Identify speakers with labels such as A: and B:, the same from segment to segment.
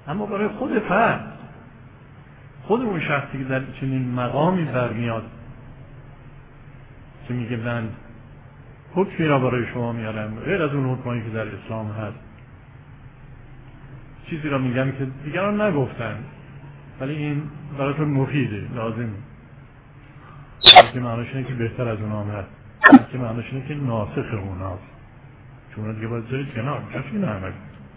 A: اما برای خود فرد، خود اون شخصی که در چنین مقامی برمیاد که میگه من حکمی را برای شما میارم غیر از اون حکمایی که در اسلام هست، چیزی را میگم که دیگران نگفتن ولی این براتون مفیده، لازمه، که معناش اینه که بهتر از اونام هست، که معناش اینه که ناسخ اوناست، چون اونا دیگه باید زارید کنار، کسی نعمل.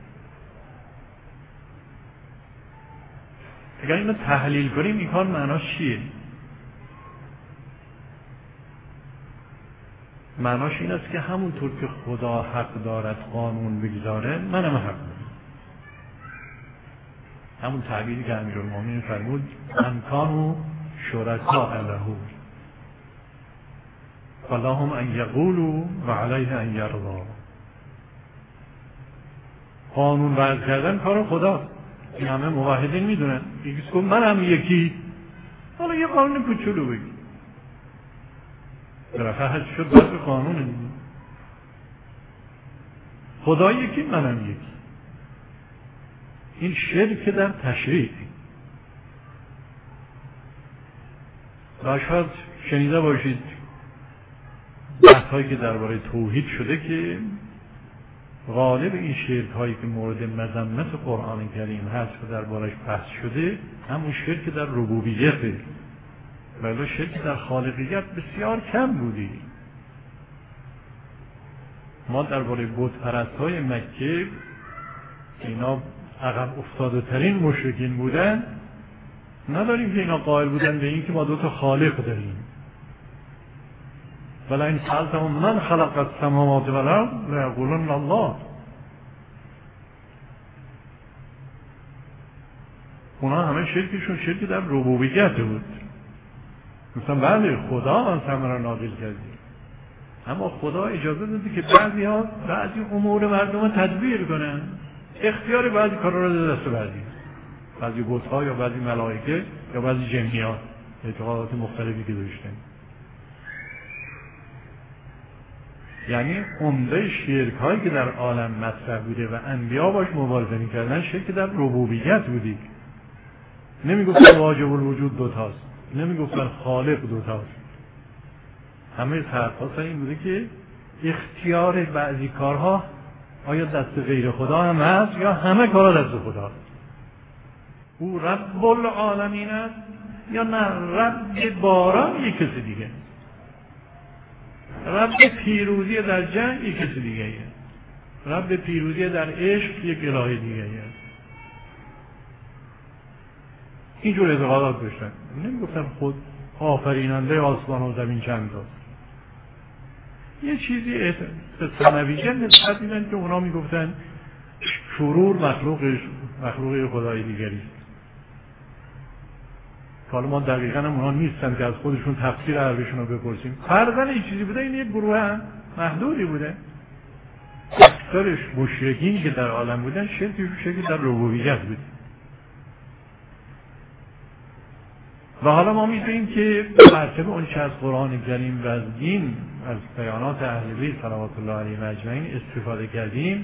A: اگر اینو تحلیل کنیم این کار معناش چیه؟ معناش این است که همونطور که خدا حق دارد قانون بگذاره، منم حق دارم. همون تعبیری که امیرالمومنین فرمود امکانو شرکاء له فلهم ان یقولوا و علیه ان یرضوا. قانون وضع کردن کار خدا، این همه موحدین میدونن. یکی گفت منم یکی، حالا یه قانون کوچولو بگی، بالاخره حد شد بس قانون دیگه. خدا یکی، منم یکی. این شرک در تشریع. شاید شنیده باشید بحث‌هایی که درباره توحید شده که غالب این شرک‌هایی که مورد مذمت قرآن کریم هست و دربارش بحث شده همون شرک در ربوبیته، ولی شرک در خالقیت بسیار کم بودی. ما درباره بت پرست‌های مکه اینا عقب افتاده ترین مشرکین بودن نداریم که اینا قائل بودن به این که ما 2 خالق داریم. ولی این سألتهم من خلق السماوات والارض لیقولن الله. اونا همه شرکشون شرک در ربوبیت بود. مثلا بله خدا آسمان را نازل کرده، اما خدا اجازه داده که بعضی امور مردم تدبیر کنن، اختیار بعضی کارا رو در دست بعضی بت‌ها یا بعضی ملائکه یا بعضی جنیات، اعتقادات مختلفی که داشتن. یعنی عمده شرک‌هایی که در عالم مطرح بوده و انبیا باش مبارزه می‌کردن شرک در ربوبیت بودی. نمیگفتن واجب الوجود 2 تاست، نمیگفتن خالق 2 تاست. همه حرفا این بوده که اختیار بعضی کارها آیا دست غیر خدا هم هست یا همه کارها دست خدا؟ او رب العالمین است یا نه رب باران یک کسی دیگه؟ رب پیروزی در جنگ یک کسی دیگه ایه. رب پیروزی در عشق یک الهه دیگه ایه. اینجور اعتقادات داشتن. نمیگفتن خود آفریننده آسمان و زمین چند تا. یه چیزی ثانویه نسبت میدن که اونا میگفتن شرور مخلوق خدای دیگری. حالا ما دقیقاً هم اونا نیستن که از خودشون تفسیر عربشون رو بپرسیم. فرضاً این چیزی بوده، این یک گروه هم محدودی بوده. اکثرش مشرکینی که در عالم بودن شرکی در ربوبیت بود. و حالا ما می‌دونیم که مرتبه اون چه از قرآن کریم و از دین، از بیانات اهل بیت صلوات الله علیهم اجمعین استفاده کردیم،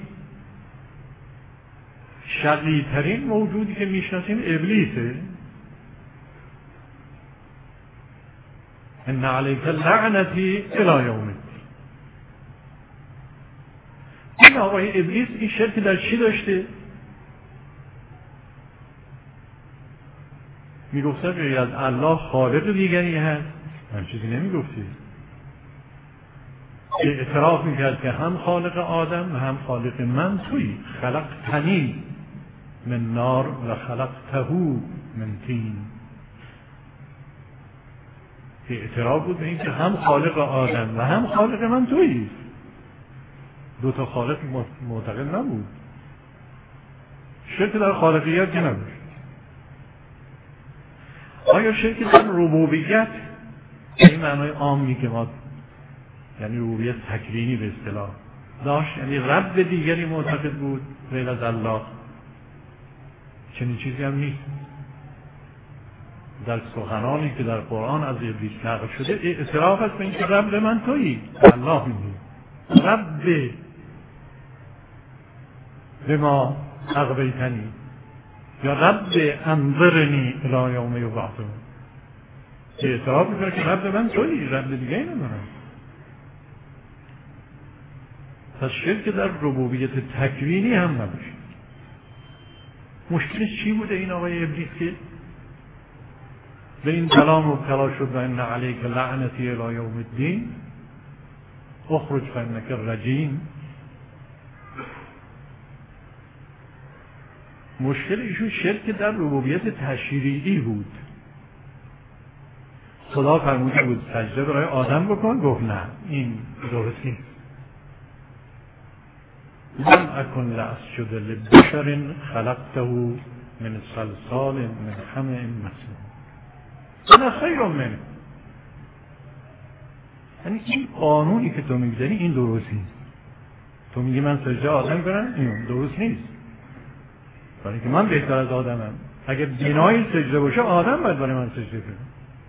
A: شقی‌ترین موجودی که میشناسیم ابلیسه. ان علیک لعنتی الی یوم الدین. این آقای ابلیس این شرک در چی داشته؟ میگفته غیر از الله خالق دیگری هست؟ من چیزی نمیگفتی. اعتراف میکرد که هم خالق آدم و هم خالق من توی. خلقتنی من نار و خلقته من طین. اعتراف بود به این که هم خالق آدم و هم خالق من تویی. 2 تا خالق معتقد نبود. شرک در خالقیت که نبود. آیا شرک در ربوبیت این معنای عامی که ما یعنی ربوبیت تکوینی به اصطلاح داشت، یعنی رب دیگری معتقد بود غیر از الله؟ چنین چیزی هم نیست. در سخنانی که در قرآن از ابلیس نقل شده اعتراف است به این که رب من تویی. الله میگه رب به ما اغویتنی، یا رب انظرنی الی یوم یبعثون، اعتراف میکنه که رب من تویی، رب دیگه ای ندارم. پس شرک در ربوبیت تکوینی هم نباشه. مشکلش چی بوده این آقای ابلیس که به این کلام مبتلا شد؟ و ان علیک لعنتی الی یوم الدین اخرج فانک رجیم. مشکل ایشون شرک در ربوبیت تشریعی بود. خدا فرموده بود سجده برای آدم بکن، گفت نه این درست نیست. لم اکن لاسجد لبشر خلقته من صلصال من حمأ مسنون انا خیر منه. یعنی این قانونی که تو میگذاری این درست نیست. تو میگی من سجده آدم کنم، این درست نیست، برای که من بهتر از آدمم. اگر بنای سجده باشه آدم باید برای من سجده کنه.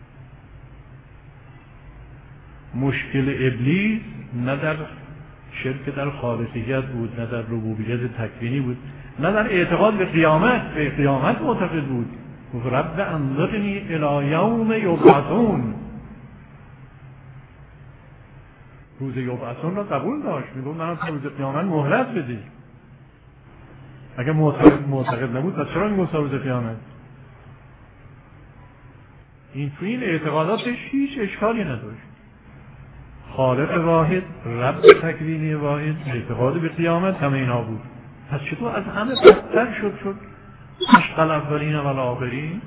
A: مشکل ابلیس نه در شرک در خالقیت بود، نه در ربوبیت تکوینی بود، نه در اعتقاد به قیامت. به قیامت معتقد بود. گفت رب انظرنی الی یوم یبعثون. روز یبعثون را قبول داشت. میگفت من تا روز قیامت مهلت بدید. اگر معتقد نبود پس چرا میگفت روز قیامت؟ این تو این اعتقاداتش هیچ اشکالی نداشت. خالق واحد، رب تکوینی واحد، اعتقاد به قیامت، همه اینا بود. پس چطور از همه بدتر شد اشق الاولین و الاخرین؟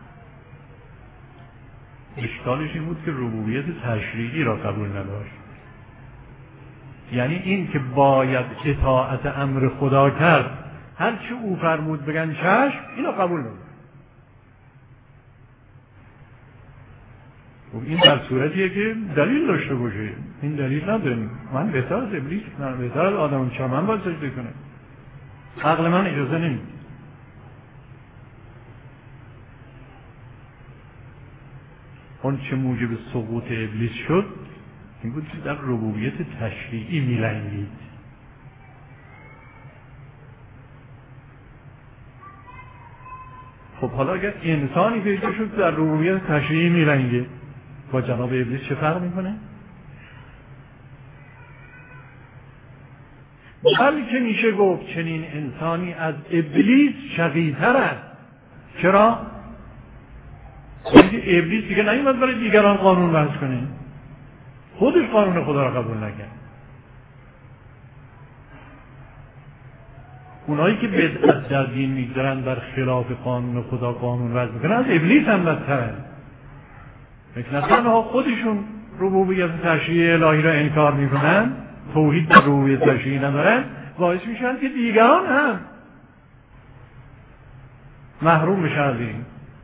A: اشکالش این بود که ربوبیت تشریعی را قبول نداشت. یعنی این که باید اطاعت امر خدا کرد، هرچی او فرمود بگن چشم، اینو قبول نداشت. این در صورتیه که دلیل داشته باشه. این دلیل نداریم. من بهتر از ابلیس، من بهتر از آدم، چرا من باید سجده کنم؟ عقل من اجازه نمیده. اون چه موجب سقوط ابلیس شد این بود که در ربوبیت تشریعی میلنگید. خب حالا اگر انسانی پیدا شد در ربوبیت تشریعی میلنگه، با جناب ابلیس چه فرق میکنه؟ بلکه میشه گفت چنین انسانی از ابلیس شقی‌تر است. چرا؟ اینکه ابلیس دیگه نیومد برای دیگران قانون وضع کنه، خودش قانون خدا را قبول نکرد. اونایی که بدعت در دین میگذارن بر خلاف قانون خدا قانون وضع میکنن، از ابلیس هم بدترن. نه تنها خودشون ربوبیت تشریعی الهی را انکار میکنن، توحید در ربوبیت تشریعی ندارن، باعث میشن که دیگران هم محروم بشن از این.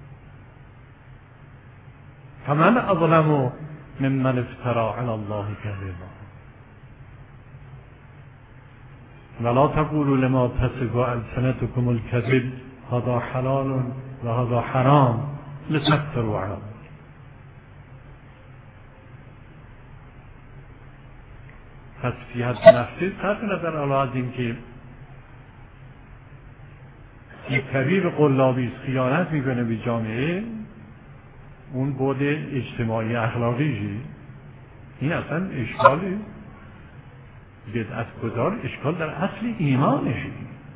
A: فمن اظلم ممن افتری علی الله کذبا ولا تقولوا لما تصف السنتكم الكذب هذا حلال و هذا حرام لتفتروا علی الله. پس فی حد نفسی صرف نظر علا از این که یک طبیب قلابی خیانت میکنه به جامعه، اون بود اجتماعی اخلاقیشی، این اصلا اشکالی بدعت گذار، اشکال در اصل ایمانشی.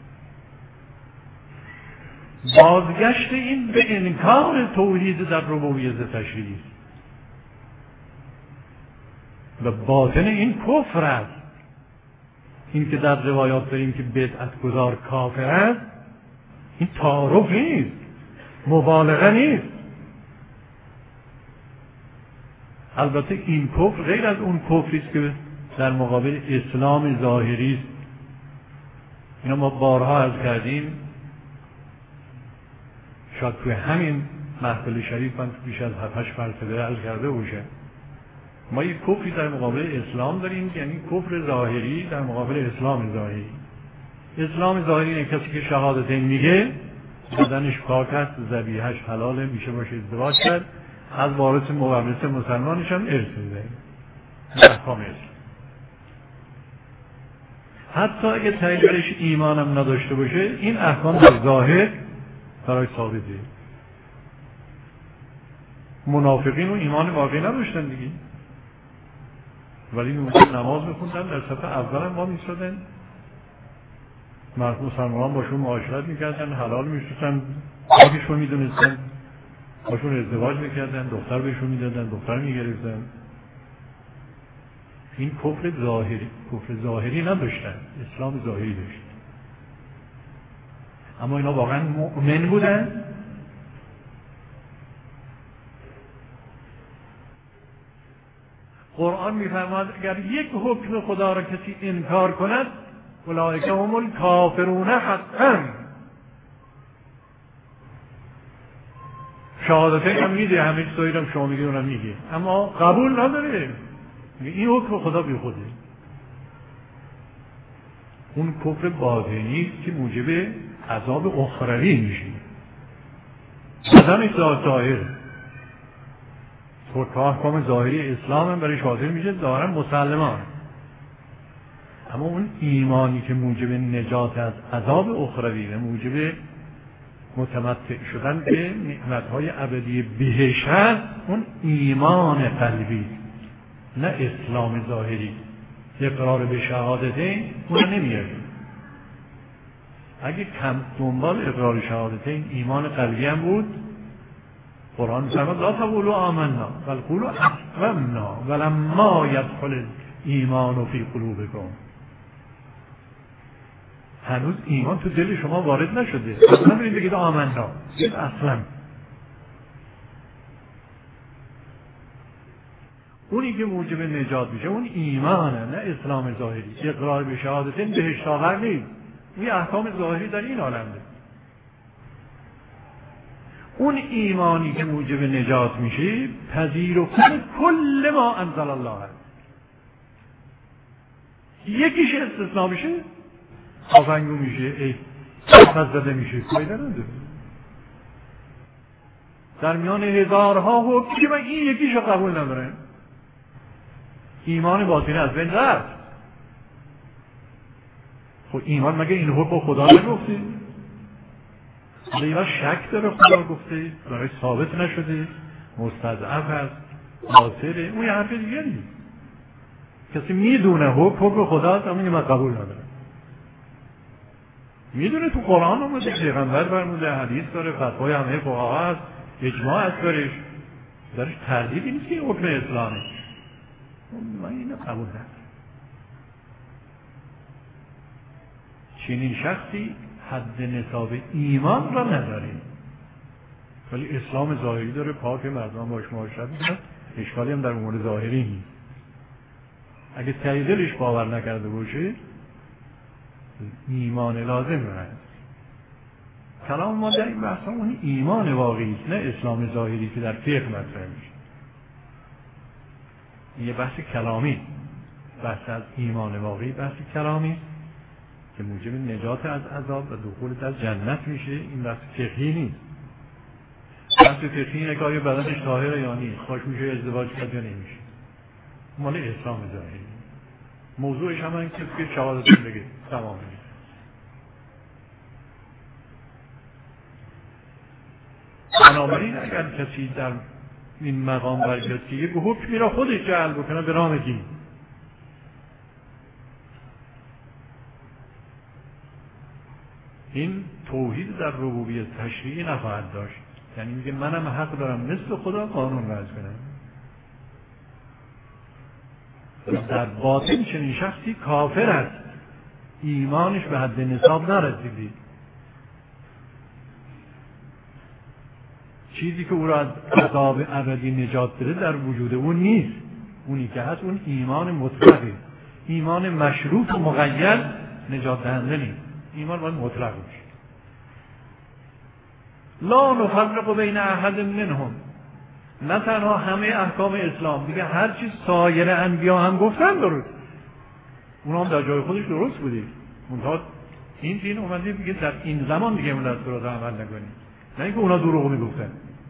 A: بازگشت این به انکار توحید در ربوبیت تشریعی و باطن این کفر است. این که در روایات داریم که بدعت گذار کافر است، این تعارف نیست، مبالغه نیست. البته این کفر غیر از اون کفری است که در مقابل اسلام ظاهری است. اینا ما بارها عرض کردیم، شاید توی همین محفل شریف من بیش از 7-8 مرتبه عرض کرده باشه. ما یک کفری در مقابل اسلام داریم، یعنی کفر ظاهری در مقابل اسلام ظاهری. اسلام ظاهری اینه کسی که شهادتین میگه، بدنش پاک است، ذبیحه‌اش حلاله، میشه باشه ازدواج کرد، از وارث مورث مسلمانش هم ارث میده. احکام اسلام. حتی اگه تاییدش ایمانم نداشته باشه، این احکام در ظاهر برای ثابته. منافقین و ایمان واقعی نداشتن دیگه، ولی نماز میخوندن، در صف اول هم ما میستادن، مسلمان باشون معاشرت میکردن، حلال میشدن، پاکش رو میدونستن، باشون ازدواج میکردن، دختر بهشون میدادن، دختر میگرفتن. این کفر ظاهری نداشتن، اسلام ظاهری داشت. اما اینا واقعا مؤمن بودن. قرآن میفرماید اگر یک حکم خدا را کسی انکار کند اولئک هم الکافرون حقا. شهادتین هم میده، همه چیزایی هم شما میگه اونم میگه، اما قبول نداره. این حکم خدا بی خوده. اون کفر باطنی است که موجب عذاب اخروی میشه. بدنش ظاهر تو احکام ظاهری اسلام هم برای حاضر میشه، ظاهرا مسلمان. اما اون ایمانی که موجب نجات از عذاب اخروی و موجب متمتع شدن به نعمت‌های ابدی بهشت هست، اون ایمان قلبی نه اسلام ظاهری. اقرار به شهادتین اون نمیاد. اگه کم دنبال اقرار شهادتین ایمان قلبی هم بود، قرآن می‌فرماید لا تقولوا آمنا بل قولوا اسلمنا ولما يدخل الایمان فی قلوبکم. هنوز ایمان تو دل شما وارد نشده، اصلا برید بگید آمنا، بگید اصلا. اونی که موجب نجات میشه اون ایمانه نه اسلام ظاهری. اقرار به شهادتین بهشت آور نیست. این احکام ظاهری در این عالمه. اون ایمانی که موجب نجات میشه پذیرفتن کل ما انزل الله هست. یکیش استثناء میشه آفنگو میشه، ای زده میشه، فایده نداره. در میان هزارها حکم که من این یکیشو قبول ندارم. ایمان باطنی از بین رفت. خب ایمان مگه این حکم خدا نگفته؟ لیلا شک داره خدا گفته، برای ثابت نشده، مستضعف هست، قاصره، اون یه حرف دیگه نیست. کسی میدونه حکم خداست اما من قبول ندارم. میدونه تو قرآن اومده، پیغمبر فرموده، حدیث داره، فتوای همه فقها هست، اجماع هست درش تردیدی نیست که این حکم اسلامه. من اینو قبول ندارم. چنین شخصی حد نصاب ایمان را نداره، ولی اسلام ظاهری داره، پاک، مردم باش معاشرت میکنن، اشکالی هم در امور ظاهری نیست. اگه ته دلش باور نکرده باشه ایمان لازم هست. کلام ما در این بحث اون ایمان واقعی است، نه اسلام ظاهری که در فقه مطرح میشه. این یه بحث کلامی، بحث از ایمان واقعی بحث کلامی که موجب نجات از عذاب و دخول در جنت میشه. این بحث فقهی نیست. بحث فقهی اینه که آیا بدنش طاهره یا نیست، خوش میشه ازدواج کرد یا نمیشه. مال اسلام ظاهری. موضوعش هم این که شهادت بگه تمام میشه. بنابراین اگر کسی در این مقام برگرد که یک حکمی را خودش جعل بکنه به نام دین، این توحید در ربوبیت تشریعی نخواهد داشت. یعنی میگه منم حق دارم مثل خدا قانون وضع کنم. در باطن چنین شخصی کافر است، ایمانش به حد نصاب نرسیده. چیزی که او را از عذاب ابدی نجات بده در وجود اون نیست. اونی که هست اون ایمان مطلقه. ایمان مشروط و مقید نجات دهنده نیست. ایمان باید مطلق باشه. لا نفرق بین احد منهم. نه تنها همه احکام اسلام، دیگه هر چیز سایر انبیا هم گفتن درست، اونا هم در جای خودش درست بوده. منتها این دین اومده دیگه در این زمان دیگه اون دستورات عمل نکنید، نه اینکه اونا دروغ میگفتن.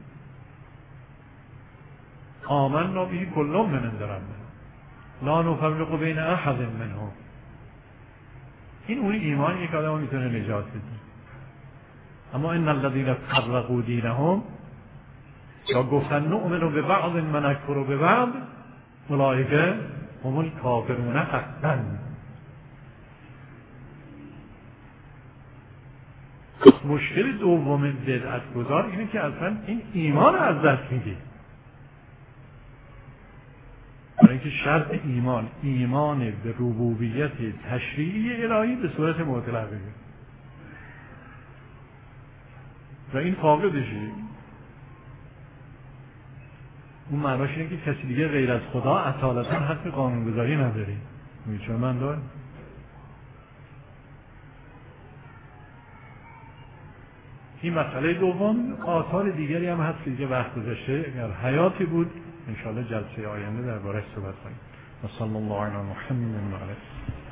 A: آمنا به کل من عند ربنا لا نفرق بین احد منهم. این اون ایمانیه که آدم میتونه نجات بده. اما ان الذين فرقوا دینهم یا گفتن نؤمن ببعض و نکفر ببعض اولئک هم الکافرون حقا. مشکل دوم بدعت گذار اینه که اصلا این ایمان رو از دست میده. برای اینکه شرط ایمان به ربوبیت تشریعی الهی به صورت مطلقه و این فاقدشه. اون معناش اینه که کسی دیگه غیر از خدا اصالتا حق قانونگذاری نداره. میچون من دارم این مسئله دوم. آثار دیگری هم هست که دیگه وقت گذاشته اگر حیاتی بود انشاءالله جلسه آینده درباره‌اش صحبت کنیم. صلی الله علی محمد و علیه